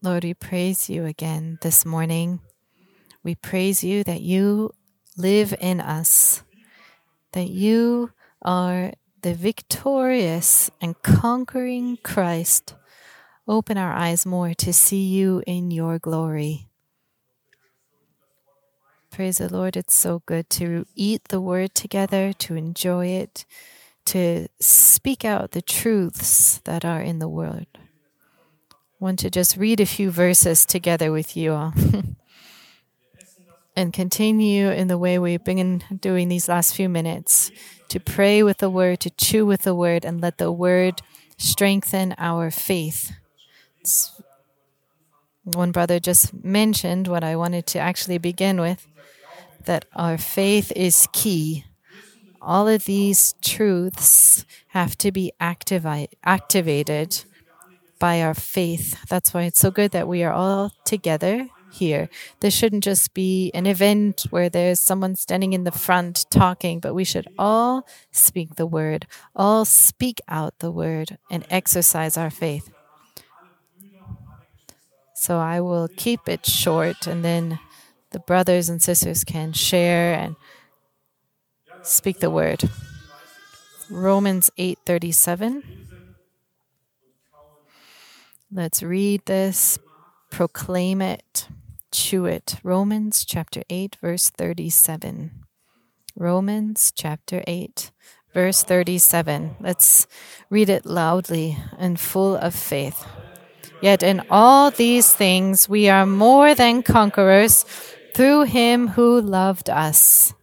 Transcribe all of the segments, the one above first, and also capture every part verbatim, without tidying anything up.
Lord, we praise you again this morning. We praise you that you live in us, that you are the victorious and conquering Christ. Open our eyes more to see you in your glory. Praise the Lord. It's so good to eat the word together, to enjoy it, to speak out the truths that are in the word. I want to just read a few verses together with you all and continue in the way we've been doing these last few minutes, to pray with the word, to chew with the word, and let the word strengthen our faith. It's One brother just mentioned what I wanted to actually begin with, that our faith is key. All of these truths have to be activi- activated by our faith. That's why it's so good that we are all together here. This shouldn't just be an event where there's someone standing in the front talking, but we should all speak the word, all speak out the word, and exercise our faith. So I will keep it short, and then the brothers and sisters can share and speak the word. Romans eight thirty-seven. Let's read this, proclaim it, chew it. Romans chapter eight, verse thirty-seven. Romans chapter eight, verse thirty-seven. Let's read it loudly and full of faith. Yet in all these things we are more than conquerors through him who loved us.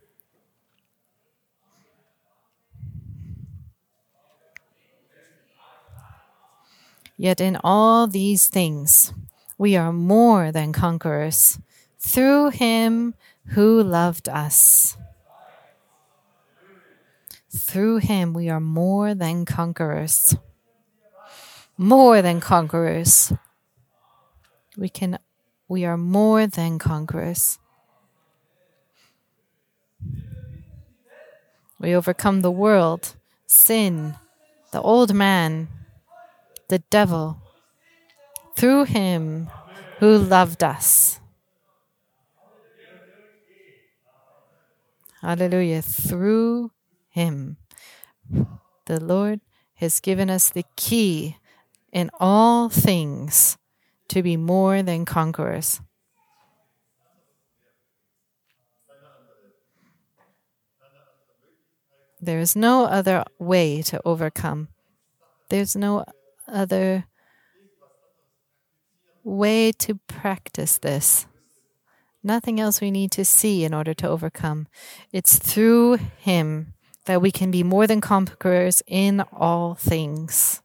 Yet in all these things we are more than conquerors through him who loved us. Through him we are more than conquerors. More than conquerors. We can we are more than conquerors. We overcome the world, sin, the old man, the devil, through him who loved us. Hallelujah. Through him. The Lord has given us the key in all things to be more than conquerors. There is no other way to overcome. There's no other way to practice this. Nothing else we need to see in order to overcome. It's through him that we can be more than conquerors in all things.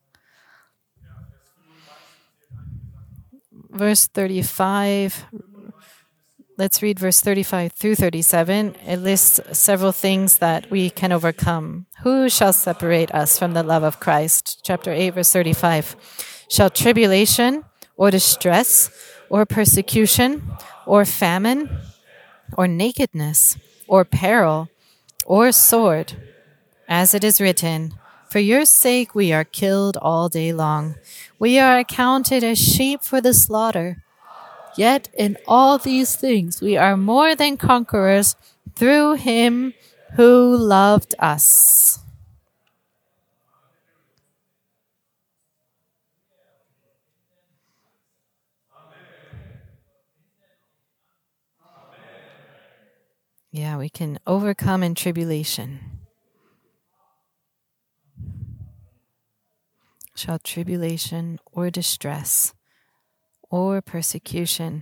Verse thirty-five. Let's read verse thirty-five through thirty-seven. It lists several things that we can overcome. Who shall separate us from the love of Christ? Chapter eight, verse thirty-five. Shall tribulation or distress or persecution or famine or nakedness or peril or sword? As it is written, for your sake we are killed all day long. We are accounted as sheep for the slaughter. Yet in all these things we are more than conquerors through him who loved us. Yeah, we can overcome in tribulation. Shall tribulation or distress or persecution.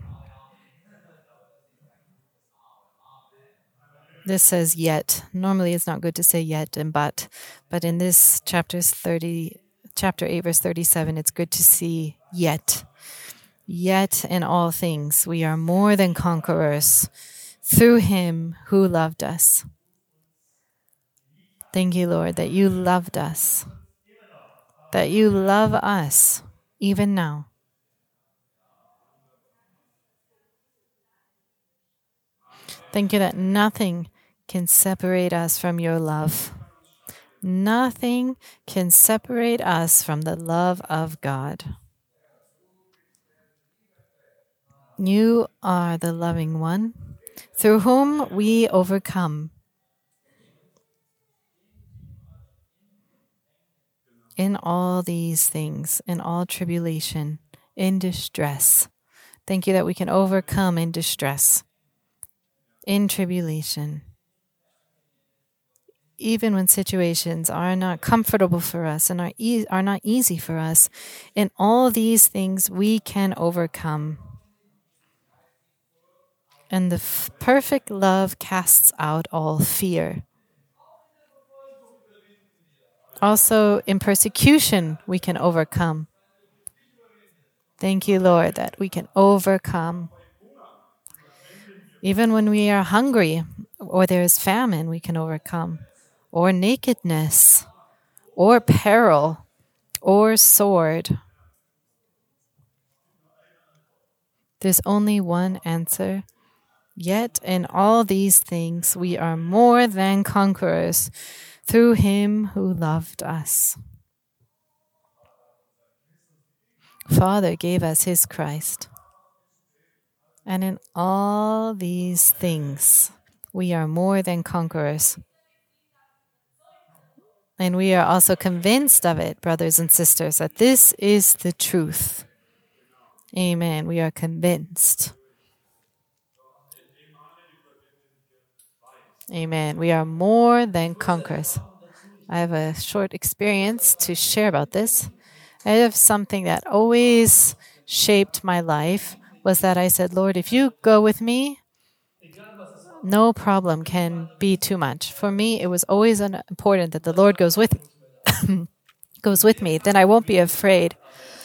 This says yet. Normally it's not good to say yet and but, but in this chapter's thirty, chapter eight, verse thirty-seven, it's good to see yet. Yet in all things we are more than conquerors through him who loved us. Thank you, Lord, that you loved us, that you love us even now. Thank you that nothing can separate us from your love. Nothing can separate us from the love of God. You are the loving one, through whom we overcome. In all these things, in all tribulation, in distress. Thank you that we can overcome in distress, in tribulation. Even when situations are not comfortable for us and are, e- are not easy for us, in all these things we can overcome. And the f- perfect love casts out all fear. Also, in persecution, we can overcome. Thank you, Lord, that we can overcome. Even when we are hungry or there is famine, we can overcome. Or nakedness, or peril, or sword. There's only one answer. Yet in all these things we are more than conquerors through him who loved us. Father gave us his Christ. And in all these things we are more than conquerors. And we are also convinced of it, brothers and sisters, that this is the truth. Amen. We are convinced. Amen. We are more than conquerors. I have a short experience to share about this. I have something that always shaped my life was that I said, Lord, if you go with me, no problem can be too much. For me, it was always important that the Lord goes with goes with me. Then I won't be afraid.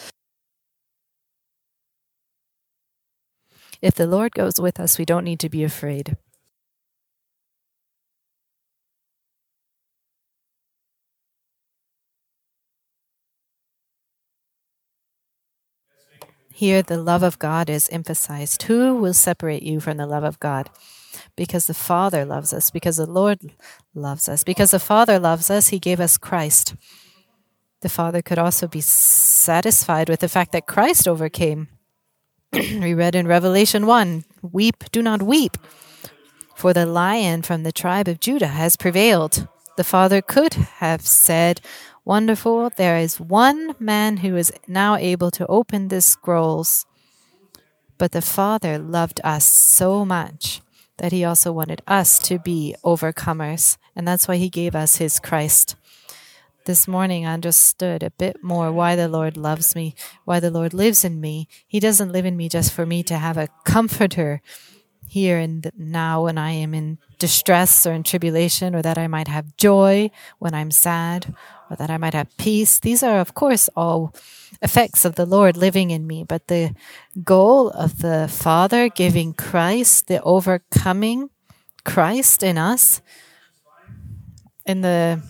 If the Lord goes with us, we don't need to be afraid. Here, the love of God is emphasized. Who will separate you from the love of God? Because the Father loves us, because the Lord loves us, because the Father loves us, he gave us Christ. The Father could also be satisfied with the fact that Christ overcame. We read in Revelation one, weep, do not weep, for the Lion from the tribe of Judah has prevailed. The Father could have said, wonderful, there is one man who is now able to open the scrolls. But the Father loved us so much that he also wanted us to be overcomers. And that's why he gave us his Christ. This morning, I understood a bit more why the Lord loves me, why the Lord lives in me. He doesn't live in me just for me to have a comforter here and now when I am in distress or in tribulation, or that I might have joy when I'm sad, or that I might have peace. These are, of course, all effects of the Lord living in me. But the goal of the Father giving Christ, the overcoming Christ in us, in the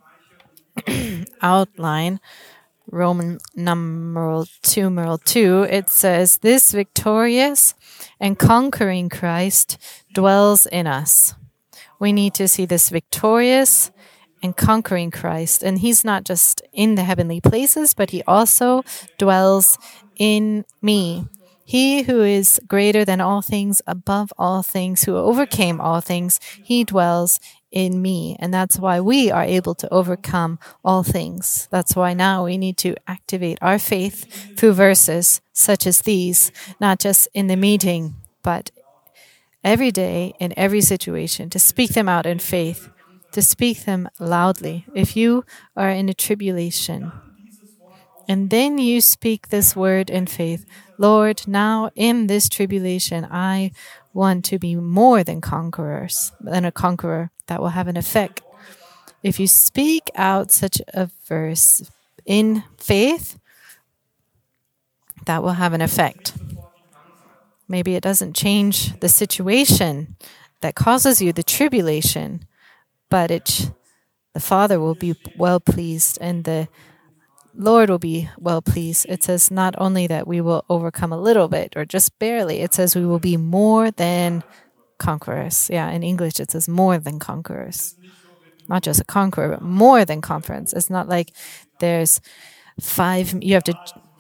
outline, Roman numeral two, numeral two, it says, this victorious and conquering Christ dwells in us. We need to see this victorious and conquering Christ. And he's not just in the heavenly places, but he also dwells in me. He who is greater than all things, above all things, who overcame all things, he dwells in me. And that's why we are able to overcome all things. That's why now we need to activate our faith through verses such as these, not just in the meeting, but every day in every situation, to speak them out in faith, to speak them loudly. If you are in a tribulation, and then you speak this word in faith, Lord, now in this tribulation, I want to be more than conquerors, than a conqueror. That will have an effect. If you speak out such a verse in faith, that will have an effect. Maybe it doesn't change the situation that causes you the tribulation, but it, the Father will be well pleased and the Lord will be well pleased. It says not only that we will overcome a little bit or just barely, it says we will be more than conquerors. Yeah, in English it says more than conquerors. Not just a conqueror, but more than conquerors. It's not like there's five, you have to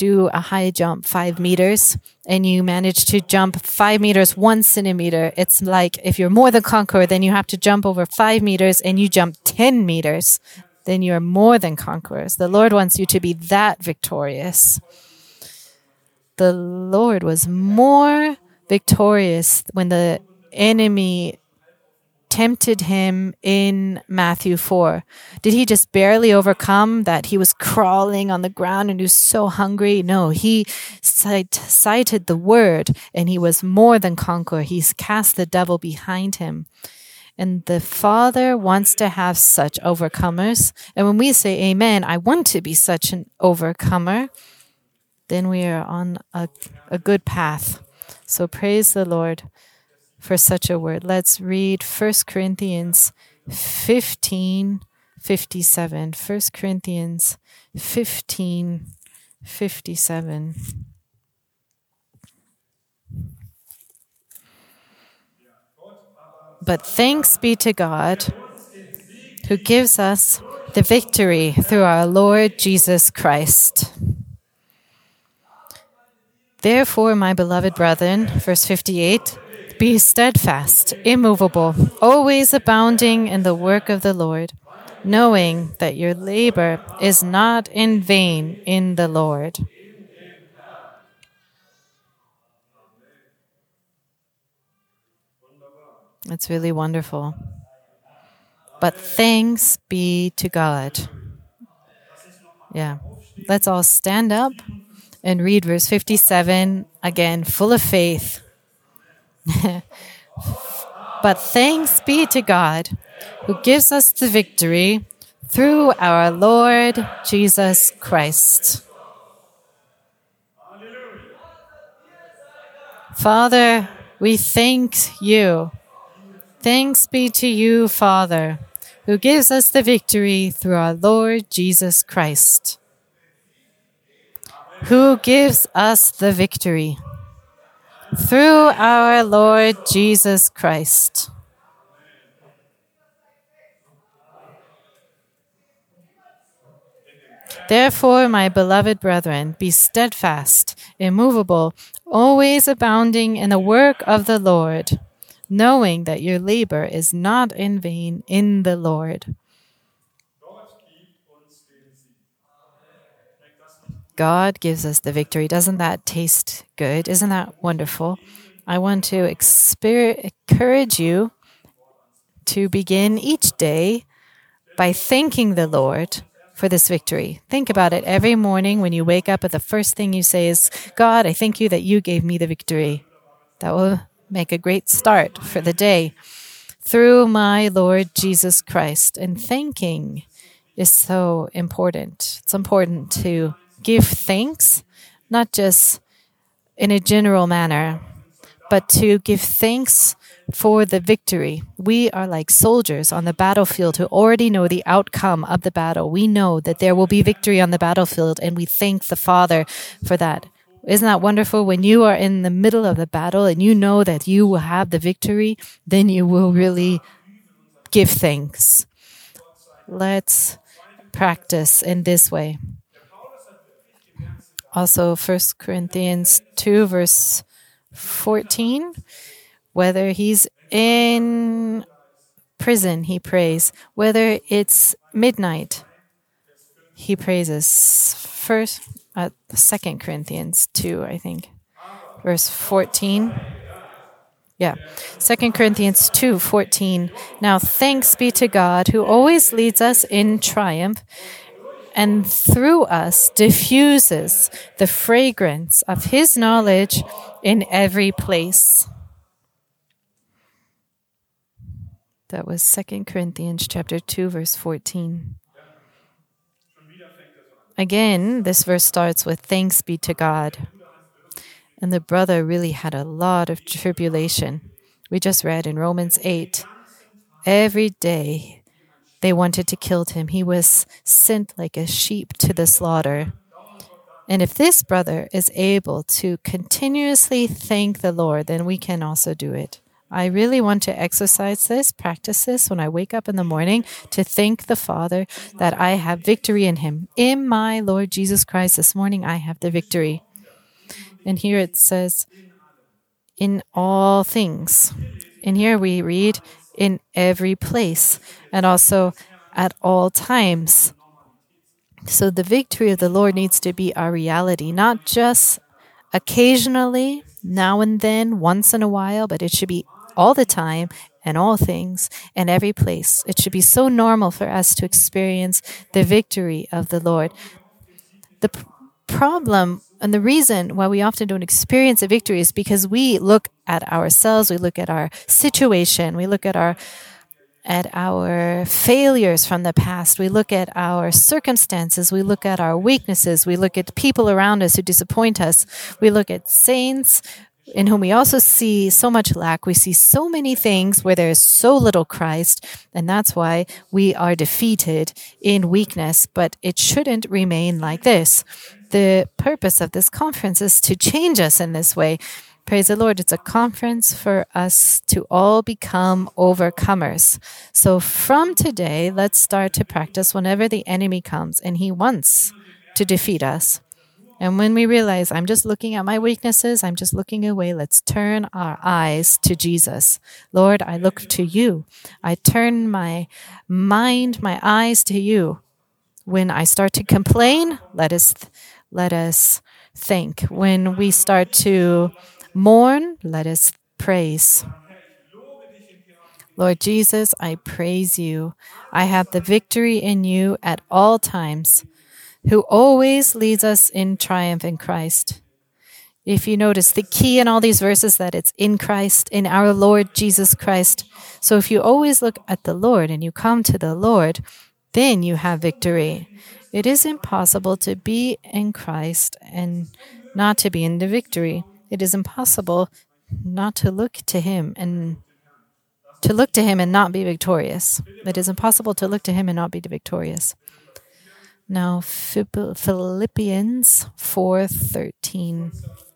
do a high jump, five meters, and you manage to jump five meters, one centimeter. It's like if you're more than conqueror, then you have to jump over five meters and you jump ten meters. Then you're more than conquerors. The Lord wants you to be that victorious. The Lord was more victorious when the enemy tempted him in Matthew four. Did he just barely overcome that he was crawling on the ground and he was so hungry? No, he cite, cited the word and he was more than conqueror. He's cast the devil behind him. And the Father wants to have such overcomers. And when we say amen, I want to be such an overcomer, then we are on a, a good path. So praise the Lord for such a word. Let's read First Corinthians fifteen fifty-seven. First Corinthians fifteen fifty-seven. But thanks be to God who gives us the victory through our Lord Jesus Christ. Therefore, my beloved brethren, verse fifty-eight, be steadfast, immovable, always abounding in the work of the Lord, knowing that your labor is not in vain in the Lord. It's really wonderful. But thanks be to God. Yeah. Let's all stand up and read verse fifty-seven again, full of faith. But thanks be to God who gives us the victory through our Lord Jesus Christ. Father, we thank you. Thanks be to you, Father, who gives us the victory through our Lord Jesus Christ. Who gives us the victory through our Lord Jesus Christ. Therefore, my beloved brethren, be steadfast, immovable, always abounding in the work of the Lord, knowing that your labor is not in vain in the Lord. God gives us the victory. Doesn't that taste good? Isn't that wonderful? I want to exper- encourage you to begin each day by thanking the Lord for this victory. Think about it every morning when you wake up, and the first thing you say is, God, I thank you that you gave me the victory. That will make a great start for the day. Through my Lord Jesus Christ. And thanking is so important. It's important to give thanks, not just in a general manner, but to give thanks for the victory. We are like soldiers on the battlefield who already know the outcome of the battle. We know that there will be victory on the battlefield, and we thank the Father for that. Isn't that wonderful? When you are in the middle of the battle and you know that you will have the victory, then you will really give thanks. Let's practice in this way. Also, First Corinthians two, verse fourteen, whether he's in prison, he prays. Whether it's midnight, he praises. First, uh, Second Corinthians two, I think, verse fourteen. Yeah, Second Corinthians two, fourteen. Now thanks be to God who always leads us in triumph and through us diffuses the fragrance of his knowledge in every place. That was Second Corinthians chapter two, verse fourteen. Again, this verse starts with thanks be to God. And the brother really had a lot of tribulation. We just read in Romans eight, every day they wanted to kill him. He was sent like a sheep to the slaughter. And if this brother is able to continuously thank the Lord, then we can also do it. I really want to exercise this, practice this when I wake up in the morning to thank the Father that I have victory in Him. In my Lord Jesus Christ, this morning I have the victory. And here it says, in all things. And here we read, in every place, and also at all times. So the victory of the Lord needs to be our reality, not just occasionally, now and then, once in a while, but it should be all the time and all things and every place. It should be so normal for us to experience the victory of the Lord. The p- problem and the reason why we often don't experience a victory is because we look at ourselves, we look at our situation, we look at our at our failures from the past. We look at our circumstances. We look at our weaknesses. We look at people around us who disappoint us. We look at saints in whom we also see so much lack. We see so many things where there is so little Christ, and that's why we are defeated in weakness. But it shouldn't remain like this. The purpose of this conference is to change us in this way. Praise the Lord. It's a conference for us to all become overcomers. So from today, let's start to practice whenever the enemy comes and he wants to defeat us. And when we realize I'm just looking at my weaknesses, I'm just looking away, let's turn our eyes to Jesus. Lord, I look to you. I turn my mind, my eyes to you. When I start to complain, let us, let us think. When we start to mourn, let us praise. Lord Jesus, I praise you. I have the victory in you at all times, who always leads us in triumph in Christ. If you notice the key in all these verses that it's in Christ, in our Lord Jesus Christ. So if you always look at the Lord and you come to the Lord, then you have victory. It is impossible to be in Christ and not to be in the victory. It is impossible not to look to Him and to look to Him and not be victorious. It is impossible to look to Him and not be victorious. Now, Philippians four thirteen.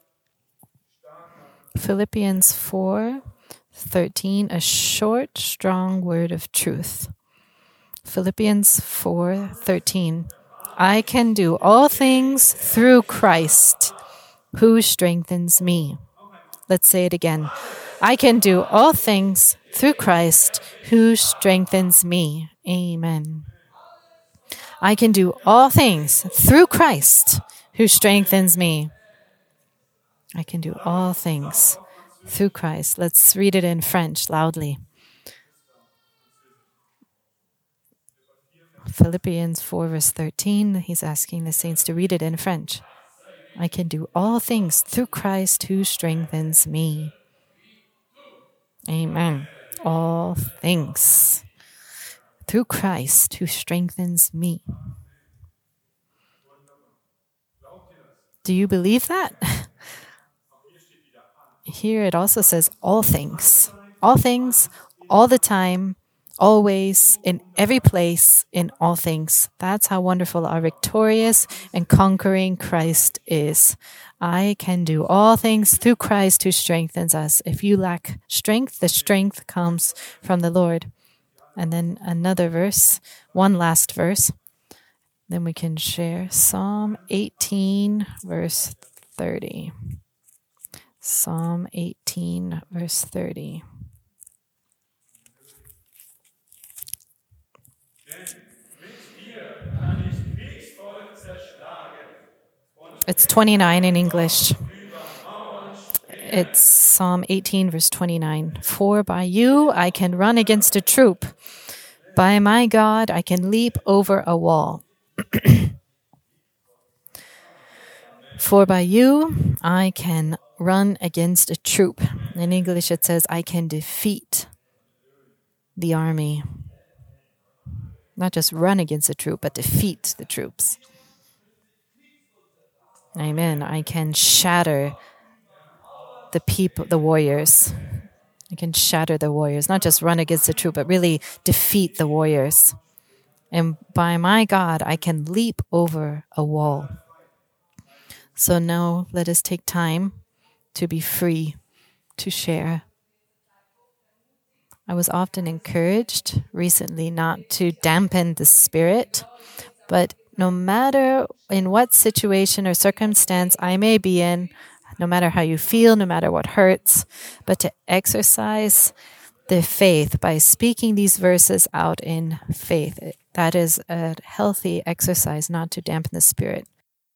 Philippians four thirteen, a short, strong word of truth. Philippians four thirteen. I can do all things through Christ, who strengthens me. Let's say it again. I can do all things through Christ, who strengthens me. Amen. I can do all things through Christ, who strengthens me. I can do all things through Christ. Let's read it in French loudly. Philippians four, verse thirteen, he's asking the saints to read it in French. I can do all things through Christ who strengthens me. Amen. All things through Christ who strengthens me. Do you believe that? Here it also says all things. All things, all the time, always, in every place, in all things. That's how wonderful our victorious and conquering Christ is. I can do all things through Christ who strengthens us. If you lack strength, the strength comes from the Lord. And then another verse, one last verse. Then we can share Psalm eighteen, verse thirty. Psalm eighteen, verse thirty. It's twenty-nine in English. It's Psalm eighteen, verse twenty-nine. For by you I can run against a troop. By my God I can leap over a wall. For by you I can run against a troop. In English it says I can defeat the army. Not just run against a troop, but defeat the troops. Amen. I can shatter the people, the warriors. I can shatter the warriors. Not just run against the troop, but really defeat the warriors. And by my God, I can leap over a wall. So now let us take time to be free to share. I was often encouraged recently not to dampen the spirit, but no matter in what situation or circumstance I may be in, no matter how you feel, no matter what hurts, but to exercise the faith by speaking these verses out in faith. That is a healthy exercise, not to dampen the spirit.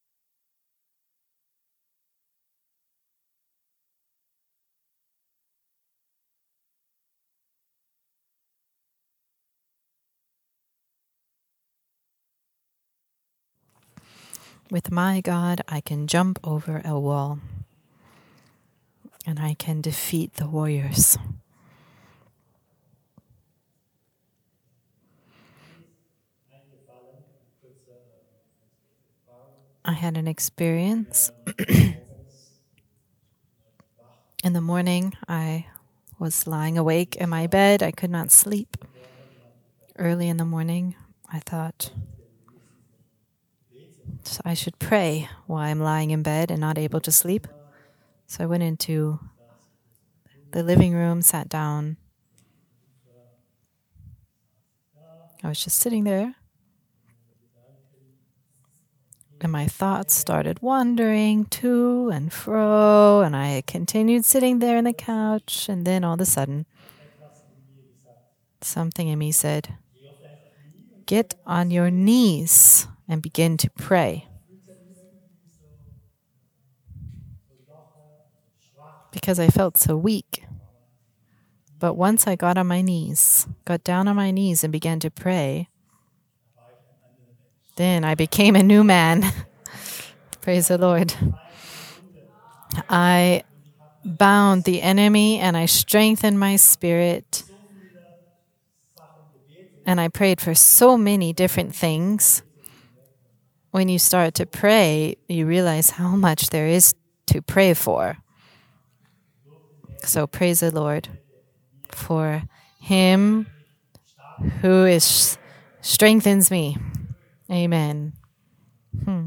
With my God, I can jump over a wall and I can defeat the warriors. I had an experience. In the morning, I was lying awake in my bed. I could not sleep. Early in the morning, I thought I should pray while I'm lying in bed and not able to sleep. So I went into the living room, sat down. I was just sitting there. And my thoughts started wandering to and fro, and I continued sitting there on the couch, and then all of a sudden, something in me said, "Get on your knees and begin to pray." Because I felt so weak. But once I got on my knees, got down on my knees and began to pray, then I became a new man. Praise the Lord. I bound the enemy and I strengthened my spirit. And I prayed for so many different things. When you start to pray, you realize how much there is to pray for. So praise the Lord for Him who is strengthens me. Amen. Hmm.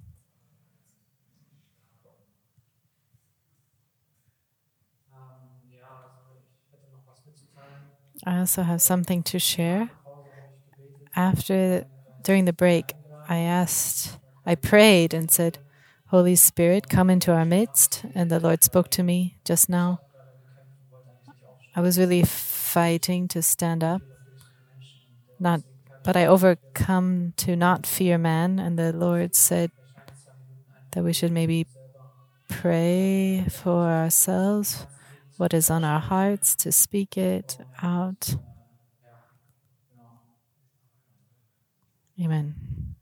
I also have something to share. After, during the break, I asked, I prayed and said, "Holy Spirit, come into our midst." And the Lord spoke to me just now. I was really fighting to stand up, not, but I overcome to not fear man. And the Lord said that we should maybe pray for ourselves, what is on our hearts, to speak it out. Amen.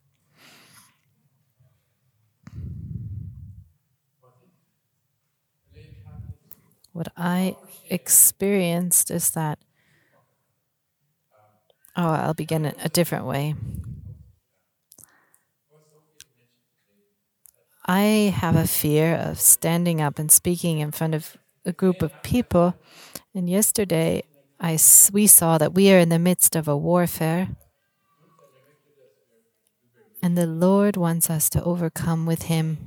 What I experienced is that, oh, I'll begin it a different way. I have a fear of standing up and speaking in front of a group of people. And yesterday, I, we saw that we are in the midst of a warfare. And the Lord wants us to overcome with Him.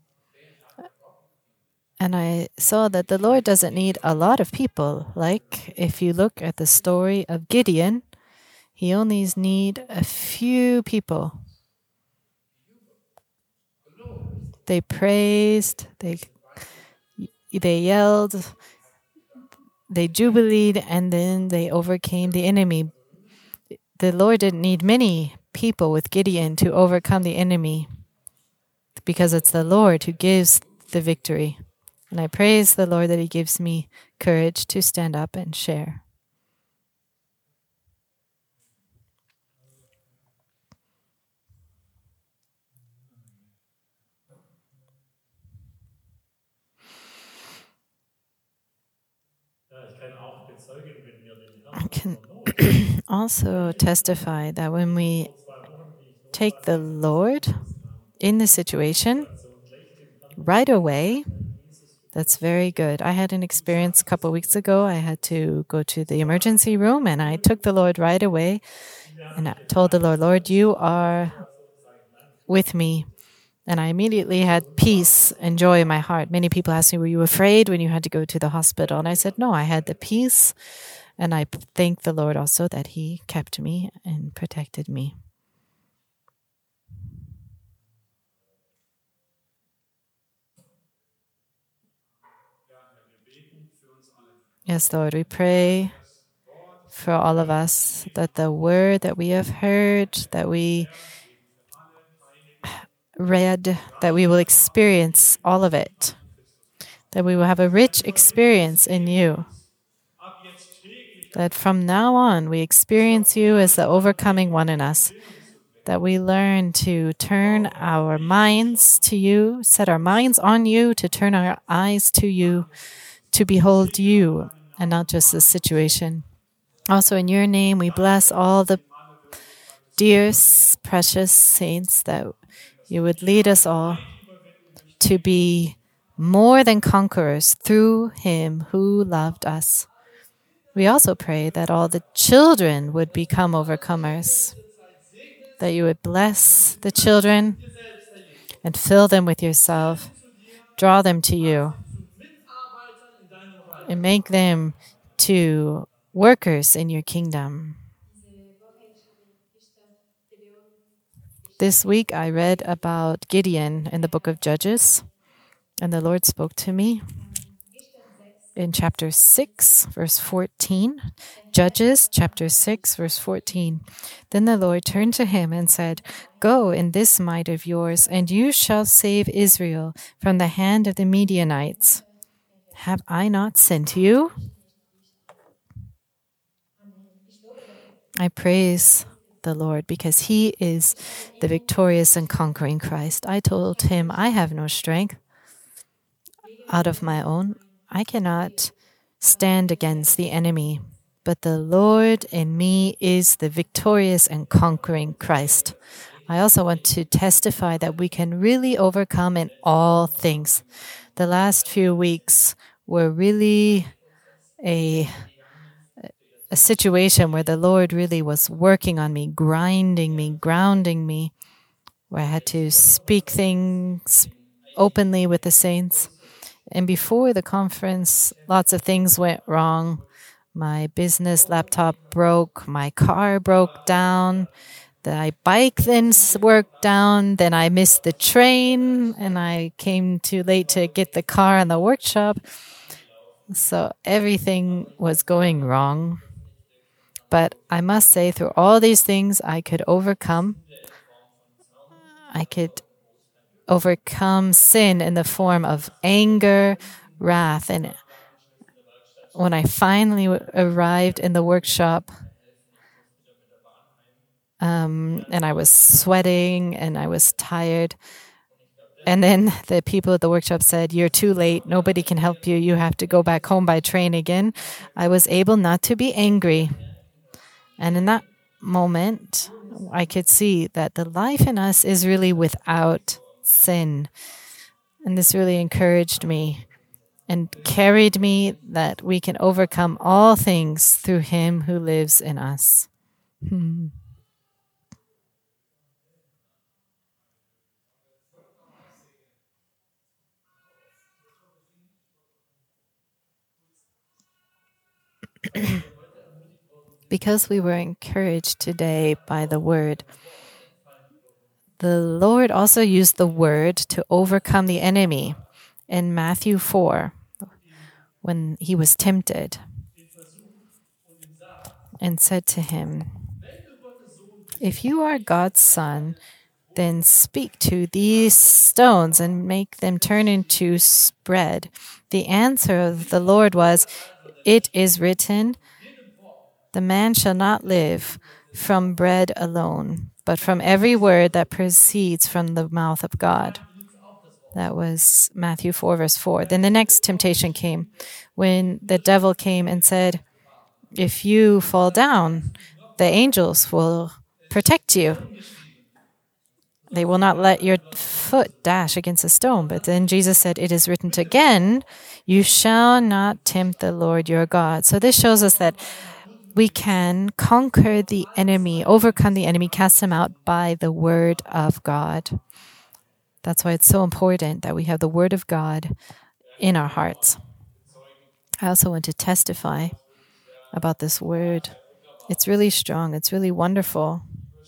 And I saw that the Lord doesn't need a lot of people. Like, if you look at the story of Gideon, he only needs a few people. They praised, they they yelled, they jubileed, and then they overcame the enemy. The Lord didn't need many people with Gideon to overcome the enemy, because it's the Lord who gives the victory. And I praise the Lord that He gives me courage to stand up and share. I can also testify that when we take the Lord in the situation, right away, that's very good. I had an experience a couple of weeks ago. I had to go to the emergency room, and I took the Lord right away. And I told the Lord, "Lord, you are with me." And I immediately had peace and joy in my heart. Many people asked me, "Were you afraid when you had to go to the hospital?" And I said, "No, I had the peace And I thank the Lord also that He kept me and protected me. Yes, Lord, we pray for all of us that the word that we have heard, that we read, that we will experience all of it, that we will have a rich experience in you, that from now on we experience you as the overcoming one in us, that we learn to turn our minds to you, set our minds on you, to turn our eyes to you, to behold you and not just the situation. Also in your name, we bless all the dear, precious saints, that you would lead us all to be more than conquerors through him who loved us. We also pray that all the children would become overcomers, that you would bless the children and fill them with yourself, draw them to you, and make them to workers in your kingdom. This week I read about Gideon in the book of Judges, and the Lord spoke to me in chapter six, verse fourteen. Judges, chapter six, verse fourteen. Then the Lord turned to him and said, "Go in this might of yours, and you shall save Israel from the hand of the Midianites. Have I not sent you?" I praise the Lord because he is the victorious and conquering Christ. I told him, I have no strength out of my own. I cannot stand against the enemy, but the Lord in me is the victorious and conquering Christ. I also want to testify that we can really overcome in all things. The last few weeks were really a a situation where the Lord really was working on me, grinding me, grounding me, where I had to speak things openly with the saints. And before the conference, lots of things went wrong. My business laptop broke, my car broke down, the bike then worked down, then I missed the train, and I came too late to get the car in the workshop. So everything was going wrong. But I must say, through all these things, I could overcome. I could overcome sin in the form of anger, wrath. And when I finally arrived in the workshop, um, and I was sweating and I was tired, and then the people at the workshop said, "You're too late. Nobody can help you. You have to go back home by train again." I was able not to be angry. And in that moment, I could see that the life in us is really without sin. And this really encouraged me and carried me that we can overcome all things through him who lives in us. Hmm. Because we were encouraged today by the word, the Lord also used the word to overcome the enemy in Matthew four when he was tempted and said to him, "If you are God's son, then speak to these stones and make them turn into bread." The answer of the Lord was, "It is written, the man shall not live from bread alone, but from every word that proceeds from the mouth of God." That was Matthew four, verse four. Then the next temptation came when the devil came and said, "If you fall down, the angels will protect you. They will not let your foot dash against a stone." But then Jesus said, "It is written again, you shall not tempt the Lord your God." So this shows us that we can conquer the enemy, overcome the enemy, cast him out by the word of God. That's why it's so important that we have the word of God in our hearts. I also want to testify about this word. It's really strong. It's really wonderful.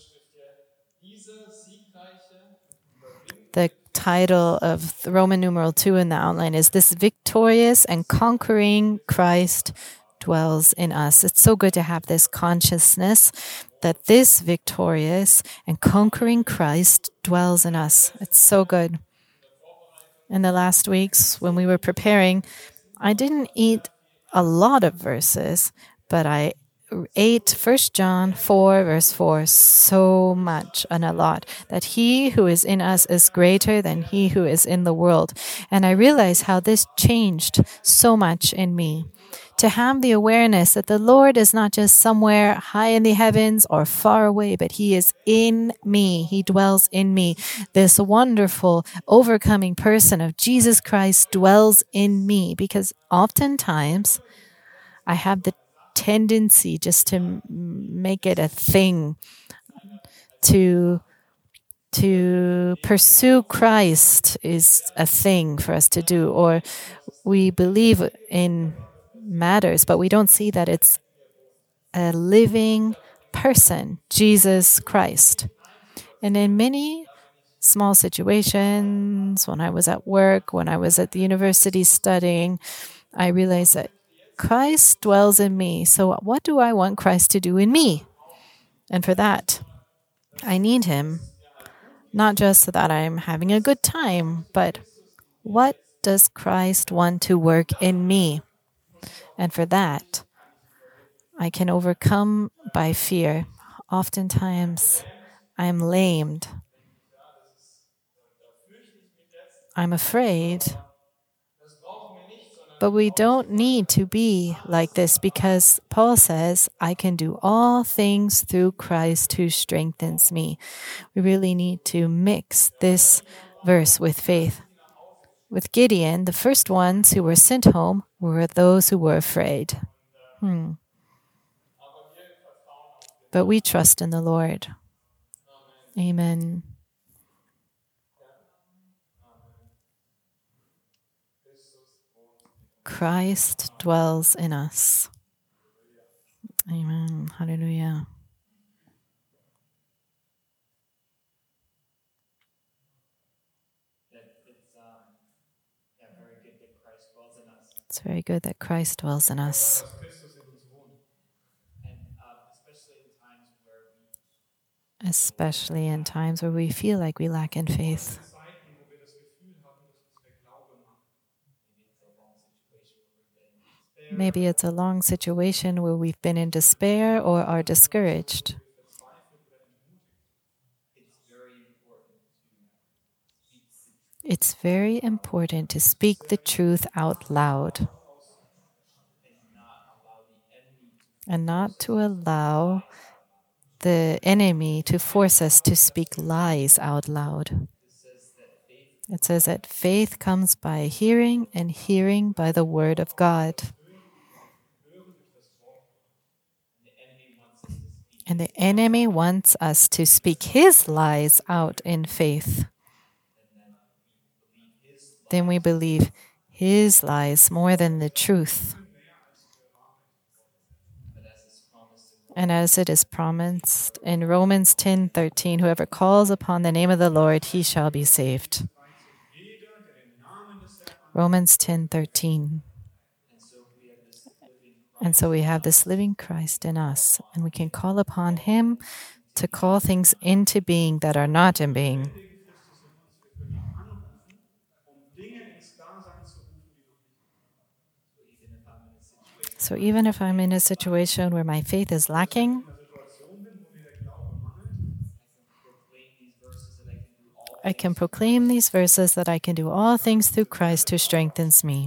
The title of the Roman numeral two in the outline is This Victorious and Conquering Christ Dwells in Us. It's so good to have this consciousness that this victorious and conquering Christ dwells in us. It's so good. In the last weeks, when we were preparing, I didn't eat a lot of verses, but I ate First John four, verse four, so much and a lot, that he who is in us is greater than he who is in the world. And I realized how this changed so much in me. To have the awareness that the Lord is not just somewhere high in the heavens or far away, but he is in me. He dwells in me. This wonderful, overcoming person of Jesus Christ dwells in me, because oftentimes I have the tendency just to make it a thing, to to pursue Christ is a thing for us to do, or we believe in matters, but we don't see that it's a living person, Jesus Christ. And in many small situations, when I was at work, when I was at the university studying, I realized that Christ dwells in me. So what do I want Christ to do in me? And for that, I need him, not just so that I'm having a good time, but what does Christ want to work in me? And for that, I can overcome by fear. Oftentimes, I'm lamed. I'm afraid. But we don't need to be like this, because Paul says, I can do all things through Christ who strengthens me. We really need to mix this verse with faith. With Gideon, the first ones who were sent home were those who were afraid. Hmm. But we trust in the Lord. Amen. Christ dwells in us. Amen. Hallelujah. It's very good that Christ dwells in us. Especially in times where we feel like we lack in faith. Maybe it's a long situation where we've been in despair or are discouraged. It's very important to speak the truth out loud and not to allow the enemy to force us to speak lies out loud. It says that faith comes by hearing, and hearing by the word of God. And the enemy wants us to speak his lies out in faith. Then we believe his lies more than the truth. And as it is promised in Romans ten thirteen, whoever calls upon the name of the Lord, he shall be saved. Romans ten thirteen. And so we have this living Christ in us, and we can call upon him to call things into being that are not in being. So even if I'm in a situation where my faith is lacking, I can proclaim these verses that I can do all things through Christ who strengthens me.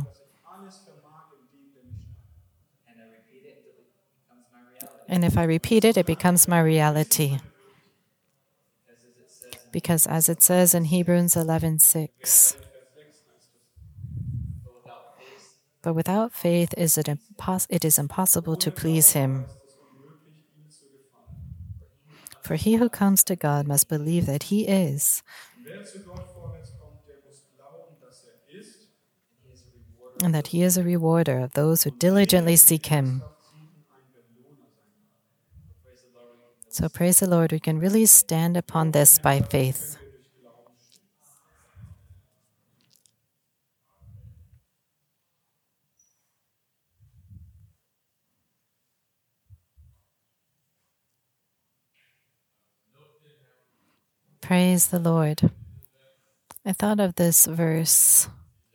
And if I repeat it, it becomes my reality. Because as it says in Hebrews eleven six, but without faith is it, impos- it is impossible to please him. For he who comes to God must believe that he is, and that he is a rewarder of those who diligently seek him. So praise the Lord, we can really stand upon this by faith. Praise the Lord. I thought of this verse.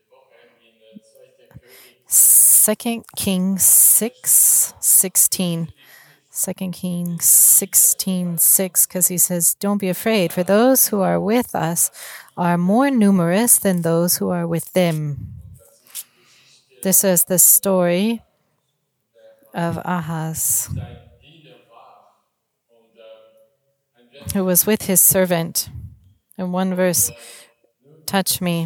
Second Kings six sixteen. Second Kings sixteen six, because he says, "Don't be afraid, for those who are with us are more numerous than those who are with them." This is the story of Ahaz, who was with his servant. And one verse touched me.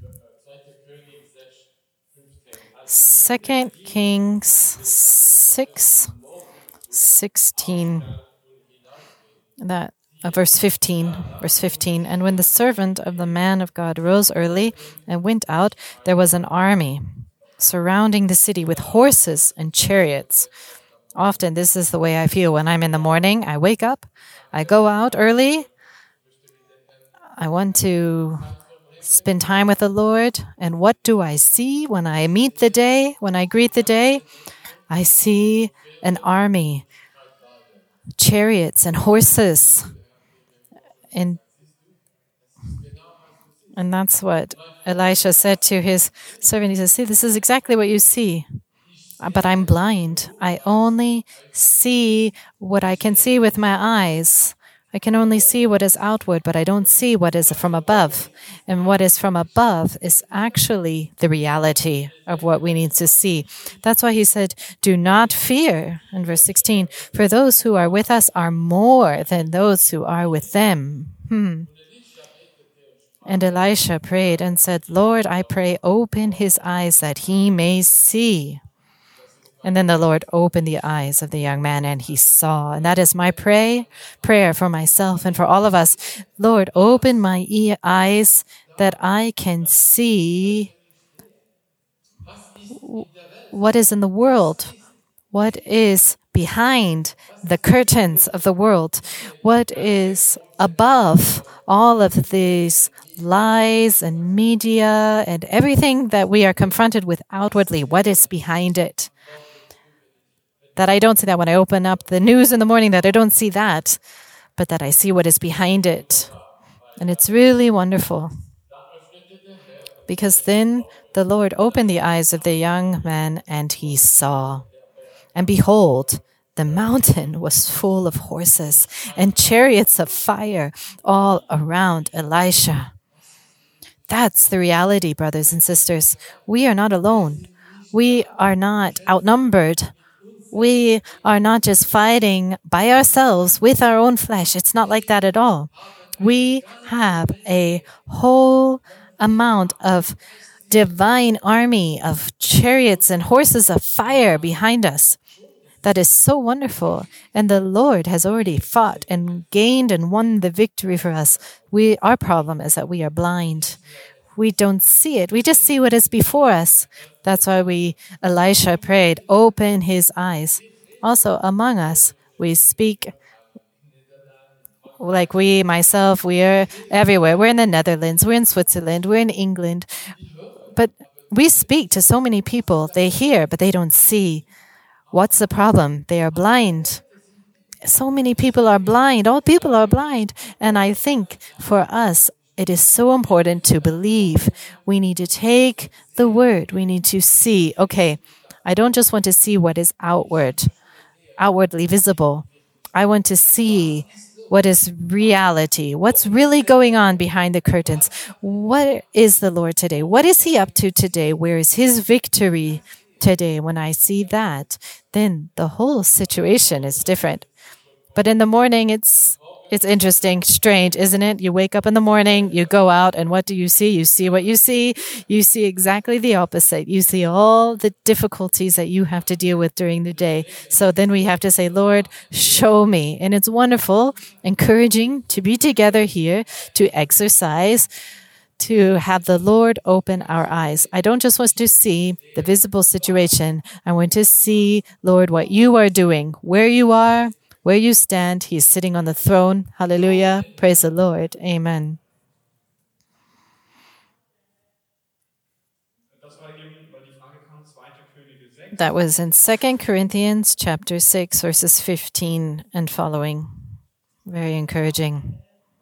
Second Kings six sixteen. That uh, verse fifteen. Verse fifteen. And when the servant of the man of God rose early and went out, there was an army surrounding the city with horses and chariots. Often this is the way I feel when I'm in the morning. I wake up, I go out early. I want to spend time with the Lord. And what do I see when I meet the day, when I greet the day? I see an army, chariots and horses. And, and that's what Elisha said to his servant. He says, "See, this is exactly what you see. But I'm blind. I only see what I can see with my eyes. I can only see what is outward, but I don't see what is from above. And what is from above is actually the reality of what we need to see." That's why he said, "Do not fear," in verse sixteen, "for those who are with us are more than those who are with them." Hmm. And Elisha prayed and said, "Lord, I pray, open his eyes that he may see." And then the Lord opened the eyes of the young man and he saw. And that is my pray, prayer for myself and for all of us. Lord, open my e- eyes that I can see what is in the world, what is behind the curtains of the world, what is above all of these lies and media and everything that we are confronted with outwardly. What is behind it? That I don't see that when I open up the news in the morning, that I don't see that, but that I see what is behind it. And it's really wonderful. Because then the Lord opened the eyes of the young man and he saw. And behold, the mountain was full of horses and chariots of fire all around Elisha. That's the reality, brothers and sisters. We are not alone. We are not outnumbered. We are not just fighting by ourselves with our own flesh. It's not like that at all. We have a whole amount of divine army of chariots and horses of fire behind us. That is so wonderful. And the Lord has already fought and gained and won the victory for us. We, our problem is that we are blind. We don't see it. We just see what is before us. That's why we, Elisha prayed, open his eyes. Also, among us, we speak like we, myself, we are everywhere. We're in the Netherlands, we're in Switzerland, we're in England. But we speak to so many people. They hear, but they don't see. What's the problem? They are blind. So many people are blind. All people are blind. And I think for us, it is so important to believe. We need to take the word. We need to see, okay, I don't just want to see what is outward, outwardly visible. I want to see what is reality, what's really going on behind the curtains. What is the Lord today? What is he up to today? Where is his victory today? When I see that, then the whole situation is different. But in the morning, it's It's interesting, strange, isn't it? You wake up in the morning, you go out, and what do you see? You see what you see. You see exactly the opposite. You see all the difficulties that you have to deal with during the day. So then we have to say, Lord, show me. And it's wonderful, encouraging to be together here, to exercise, to have the Lord open our eyes. I don't just want to see the visible situation. I want to see, Lord, what you are doing, where you are, Where you stand, He is sitting on the throne. Hallelujah. Praise the Lord. Amen. That was in Second Corinthians chapter six, verses fifteen and following. Very encouraging.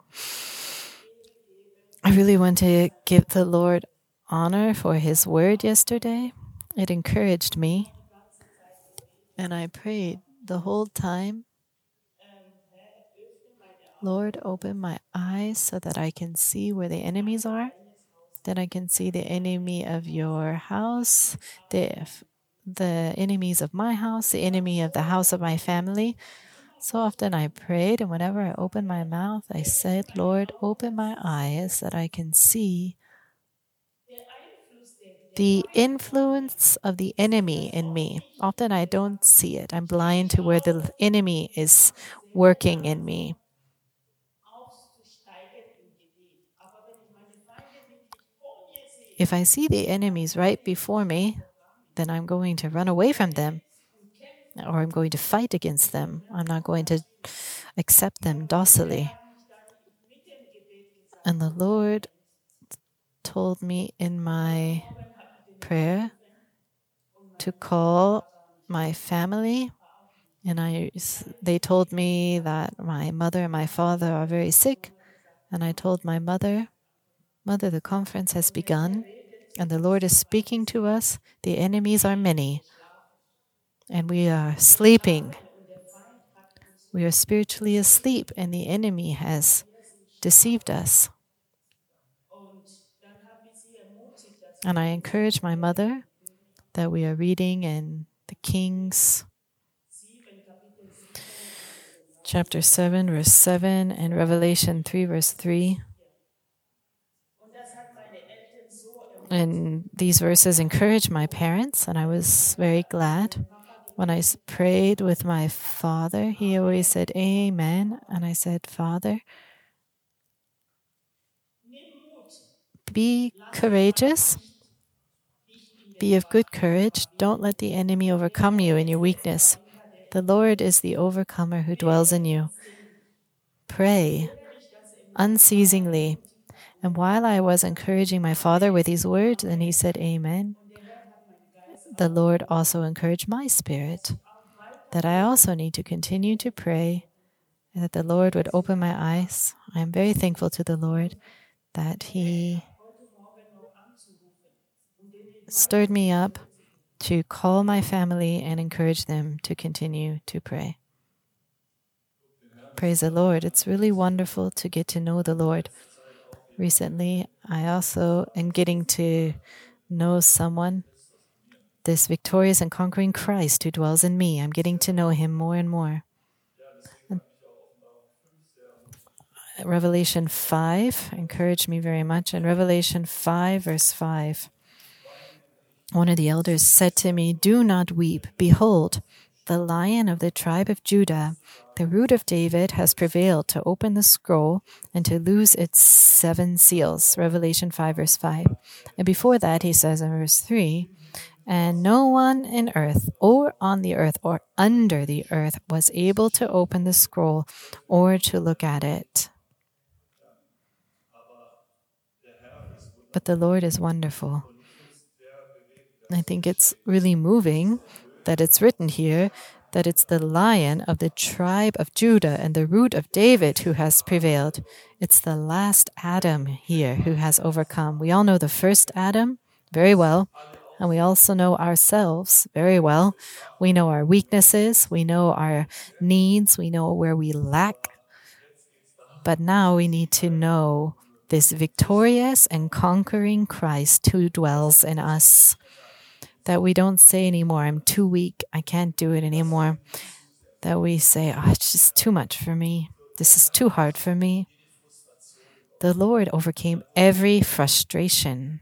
I really want to give the Lord honor for His word yesterday. It encouraged me. And I prayed the whole time, Lord, open my eyes so that I can see where the enemies are. That I can see the enemy of your house, the, the enemies of my house, the enemy of the house of my family. So often I prayed, and whenever I opened my mouth, I said, Lord, open my eyes that I can see the influence of the enemy in me. Often I don't see it. I'm blind to where the enemy is working in me. If I see the enemies right before me, then I'm going to run away from them, or I'm going to fight against them. I'm not going to accept them docilely. And the Lord told me in my prayer to call my family, and I, they told me that my mother and my father are very sick, and I told my mother, Mother, the conference has begun, and the Lord is speaking to us. The enemies are many, and we are sleeping. We are spiritually asleep, and the enemy has deceived us. And I encourage my mother that we are reading in the Kings, chapter seven, verse seven, and Revelation three, verse three. And these verses encouraged my parents, and I was very glad. When I prayed with my father, he always said, Amen. And I said, Father, be courageous, be of good courage. Don't let the enemy overcome you in your weakness. The Lord is the overcomer who dwells in you. Pray unceasingly. And while I was encouraging my father with these words, and he said, Amen, the Lord also encouraged my spirit that I also need to continue to pray, and that the Lord would open my eyes. I am very thankful to the Lord that He stirred me up to call my family and encourage them to continue to pray. Praise the Lord. It's really wonderful to get to know the Lord. Recently, I also am getting to know someone, this victorious and conquering Christ who dwells in me. I'm getting to know Him more and more. And Revelation five encouraged me very much. In Revelation five, verse five, one of the elders said to me, Do not weep. Behold, the Lion of the tribe of Judah, the root of David, has prevailed to open the scroll and to loose its seven seals. Revelation five, verse five. And before that, he says in verse three, And no one in earth or on the earth or under the earth was able to open the scroll or to look at it. But the Lord is wonderful. I think it's really moving that it's written here that it's the Lion of the tribe of Judah and the root of David who has prevailed. It's the last Adam here who has overcome. We all know the first Adam very well, and we also know ourselves very well. We know our weaknesses, we know our needs, we know where we lack. But now we need to know this victorious and conquering Christ who dwells in us. That we don't say anymore, I'm too weak, I can't do it anymore. That we say, oh, it's just too much for me. This is too hard for me. The Lord overcame every frustration.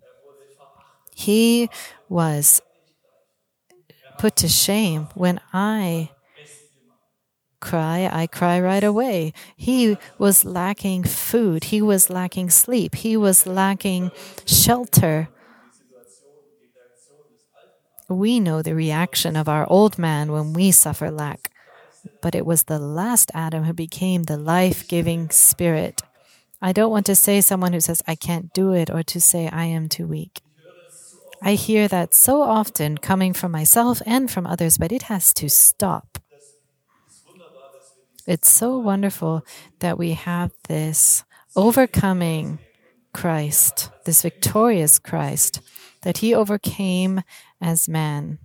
He was put to shame. When I cry, I cry right away. He was lacking food. He was lacking sleep. He was lacking shelter. We know the reaction of our old man when we suffer lack. but it was the last Adam who became the life-giving spirit. I don't want to say someone who says, I can't do it, or to say, I am too weak. I hear that so often coming from myself and from others, but it has to stop. It's so wonderful that we have this overcoming Christ, this victorious Christ, that he overcame as man.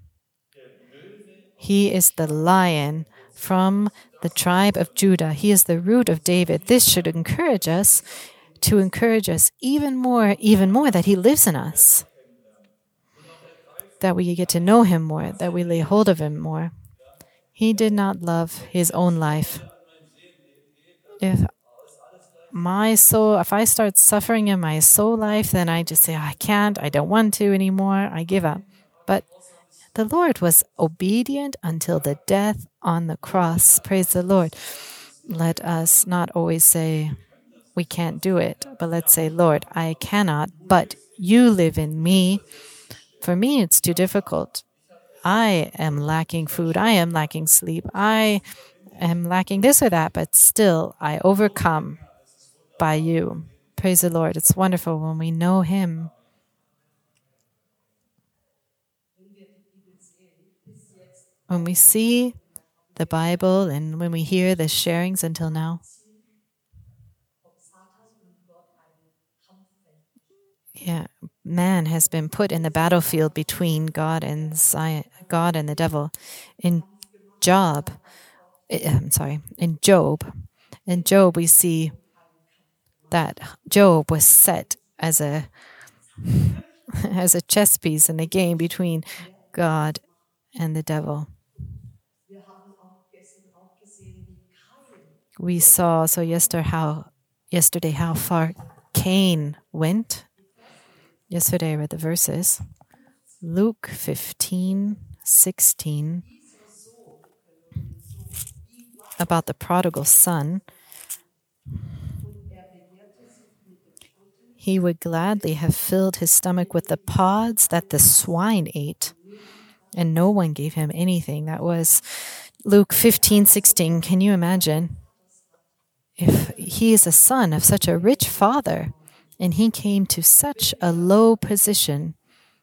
He is the lion from the tribe of Judah. He is the root of David. This should encourage us to encourage us even more, even more that he lives in us, that we get to know him more, that we lay hold of him more. He did not love his own life. If my soul, if I start suffering in my soul life, then I just say, I can't, I don't want to anymore, I give up. But the Lord was obedient until the death on the cross. Praise the Lord. Let us not always say, we can't do it, but let's say, Lord, I cannot, but you live in me. For me, it's too difficult. I am lacking food. I am lacking sleep. I am lacking this or that, but still I overcome by you. Praise the Lord. It's wonderful when we know him. When we see the Bible and when we hear the sharings until now, yeah, man has been put in the battlefield between God and Zion, God and the devil. In Job, I'm sorry, in Job, in Job we see that Job was set as a as a chess piece in the game between God and the devil. We saw so yesterday how yesterday how far Cain went. Yesterday I read the verses. Luke fifteen sixteen about the prodigal son. He would gladly have filled his stomach with the pods that the swine ate, and no one gave him anything. That was Luke fifteen sixteen. Can you imagine? If he is a son of such a rich father, and he came to such a low position,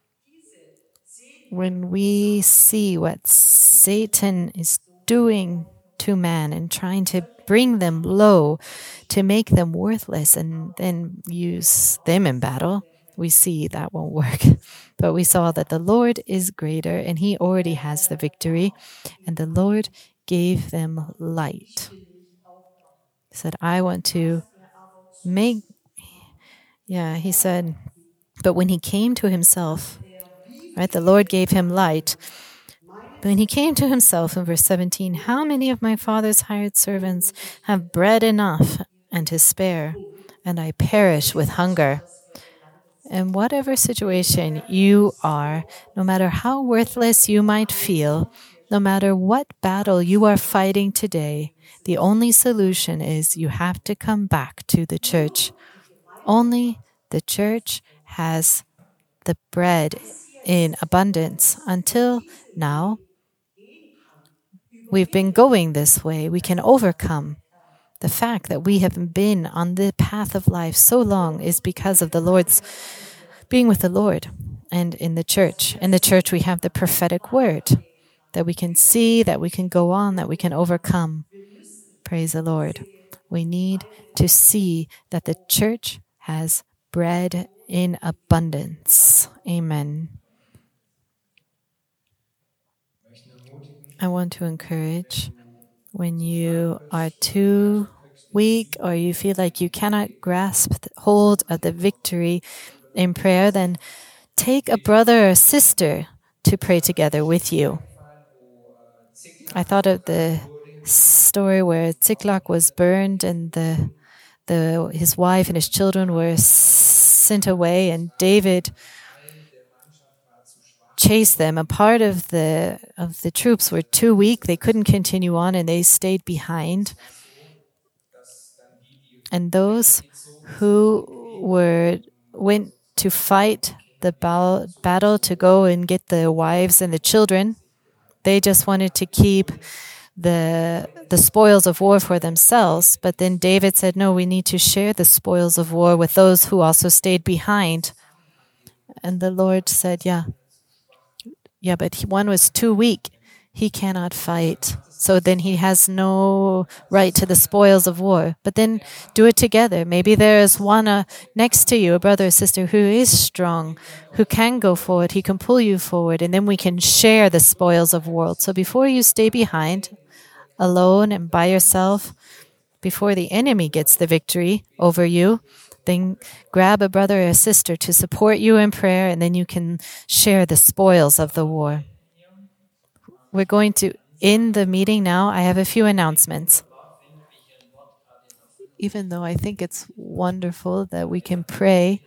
when we see what Satan is doing to man and trying to bring them low, to make them worthless, and then use them in battle, we see that won't work. But we saw that the Lord is greater, and he already has the victory, and the Lord gave them light. He said, I want to make, yeah, he said, but when he came to himself, right, the Lord gave him light. When he came to himself in verse seventeen, how many of my father's hired servants have bread enough and to spare, and I perish with hunger? In whatever situation you are, no matter how worthless you might feel, no matter what battle you are fighting today, the only solution is you have to come back to the church. Only the church has the bread in abundance. Until now, we've been going this way. We can overcome. The fact that we have been on the path of life so long is because of the Lord's being with the Lord and in the church. In the church, we have the prophetic word that we can see, that we can go on, that we can overcome. Praise the Lord. We need to see that the church has bread in abundance. Amen. I want to encourage, when you are too weak or you feel like you cannot grasp hold of the victory in prayer, then take a brother or sister to pray together with you. I thought of the story where Ziklag was burned and the the his wife and his children were sent away, and David chased them. A part of the of the troops were too weak; they couldn't continue on, and they stayed behind. And those who were went to fight the battle to go and get the wives and the children, they just wanted to keep the the spoils of war for themselves. But then David said, no, we need to share the spoils of war with those who also stayed behind. And the Lord said, yeah, yeah, but he, one was too weak. He cannot fight. So then he has no right to the spoils of war. But then do it together. Maybe there is one uh, next to you, a brother or sister who is strong, who can go forward. He can pull you forward. And then we can share the spoils of war. So before you stay behind, alone and by yourself, before the enemy gets the victory over you, then grab a brother or a sister to support you in prayer, and then you can share the spoils of the war. We're going to end the meeting now. I have a few announcements. Even though I think it's wonderful that we can pray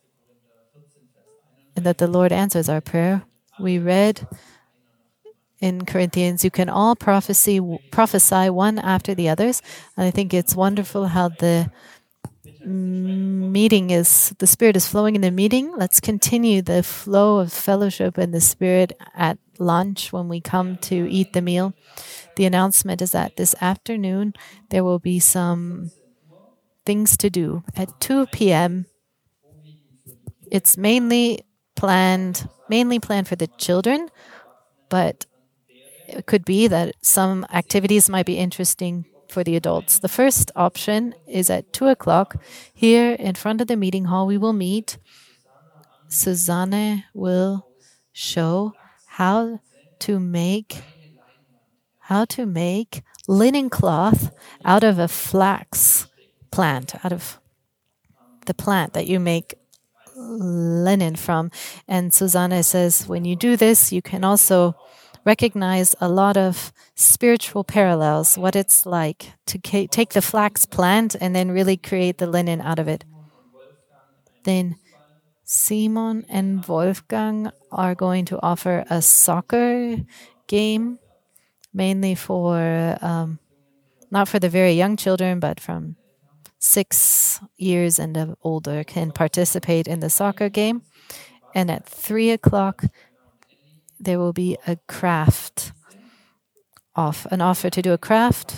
and that the Lord answers our prayer, we read in Corinthians, you can all prophecy, prophesy one after the others. And I think it's wonderful how the meeting is, the Spirit is flowing in the meeting. Let's continue the flow of fellowship in the Spirit at lunch when we come to eat the meal. The announcement is that this afternoon there will be some things to do. At two p.m., it's mainly planned, mainly planned for the children, but it could be that some activities might be interesting for the adults. The first option is at two o'clock. Here in front of the meeting hall, we will meet. Susanne will show how to make how to make linen cloth out of a flax plant, out of the plant that you make linen from. And Susanne says, when you do this, you can also recognize a lot of spiritual parallels, what it's like to ca- take the flax plant and then really create the linen out of it. Then Simon and Wolfgang are going to offer a soccer game, mainly for, um, not for the very young children, but from six years and older can participate in the soccer game. And at three o'clock, there will be a craft off, an offer to do a craft.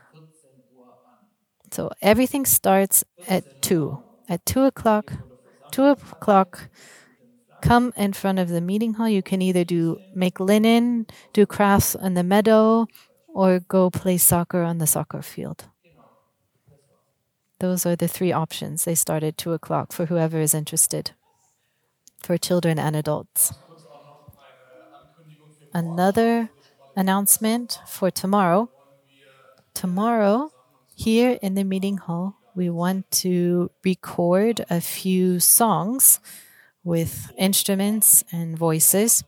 So everything starts at two. At two o'clock, two o'clock, come in front of the meeting hall. You can either do make linen, do crafts in the meadow, or go play soccer on the soccer field. Those are the three options. They start at two o'clock for whoever is interested, for children and adults. Another announcement for tomorrow. Tomorrow, here in the meeting hall, we want to record a few songs with instruments and voices.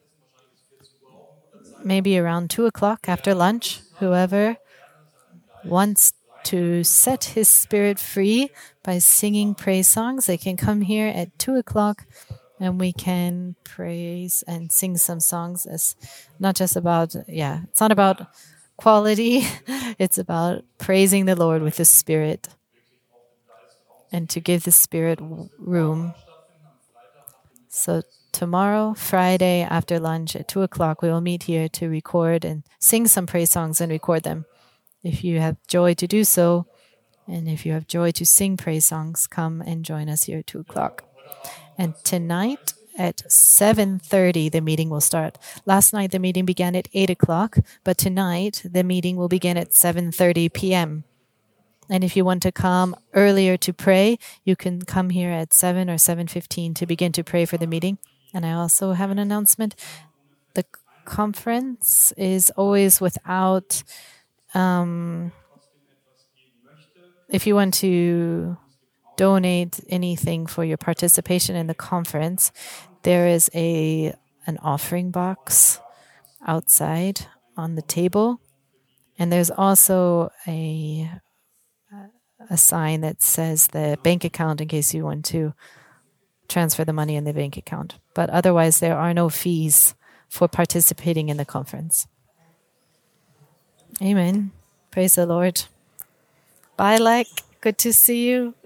Maybe around two o'clock after lunch, whoever wants to set his spirit free by singing praise songs, they can come here at two o'clock. And we can praise and sing some songs. As not just about, yeah, it's not about quality. It's about praising the Lord with the Spirit and to give the Spirit room. So tomorrow, Friday, after lunch at two o'clock, we will meet here to record and sing some praise songs and record them. If you have joy to do so, and if you have joy to sing praise songs, come and join us here at two o'clock. And tonight at seven thirty, the meeting will start. Last night, the meeting began at eight o'clock, but tonight, the meeting will begin at seven thirty p.m. And if you want to come earlier to pray, you can come here at seven or seven fifteen to begin to pray for the meeting. And I also have an announcement. The conference is always without, um, if you want to donate anything for your participation in the conference, there is a an offering box outside on the table, and there's also a a sign that says the bank account in case you want to transfer the money in the bank account. But otherwise, there are no fees for participating in the conference. Amen. Praise the Lord. Bye, Lek. Good to see you.